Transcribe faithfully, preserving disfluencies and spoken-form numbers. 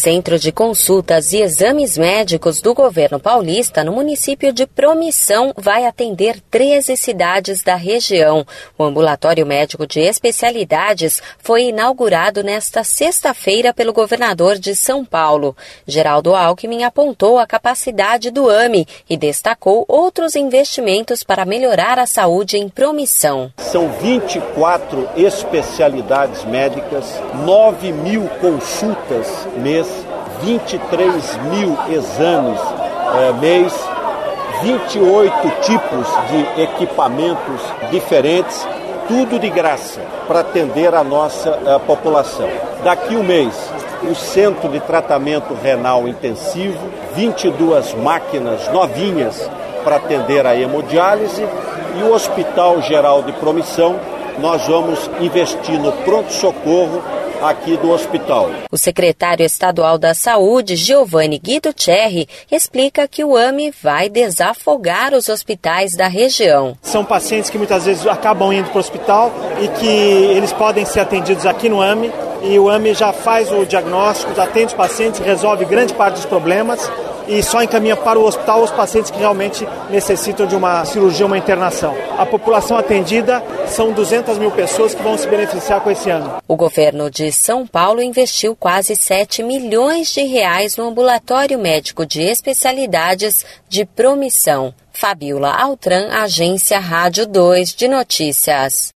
Centro de Consultas e Exames Médicos do governo paulista, no município de Promissão, vai atender treze cidades da região. O ambulatório médico de especialidades foi inaugurado nesta sexta-feira pelo governador de São Paulo. Geraldo Alckmin apontou a capacidade do A M E e destacou outros investimentos para melhorar a saúde em Promissão. São vinte e quatro especialidades médicas, nove mil consultas mês, vinte e três mil exames é, mês, vinte e oito tipos de equipamentos diferentes, tudo de graça para atender a nossa a população. Daqui um mês, o Centro de Tratamento Renal Intensivo, vinte e duas máquinas novinhas para atender a hemodiálise e o Hospital Geral de Promissão, nós vamos investir no pronto-socorro aqui do hospital. O secretário estadual da Saúde, Giovanni Guiducerri, explica que o A M E vai desafogar os hospitais da região. São pacientes que muitas vezes acabam indo para o hospital e que eles podem ser atendidos aqui no A M E, e o A M E já faz o diagnóstico, já atende os pacientes, resolve grande parte dos problemas e só encaminha para o hospital os pacientes que realmente necessitam de uma cirurgia, uma internação. A população atendida são duzentas mil pessoas que vão se beneficiar com esse ano. O governo de São Paulo investiu quase sete milhões de reais no ambulatório médico de especialidades de Promissão. Fabiola Altran, Agência Rádio dois de Notícias.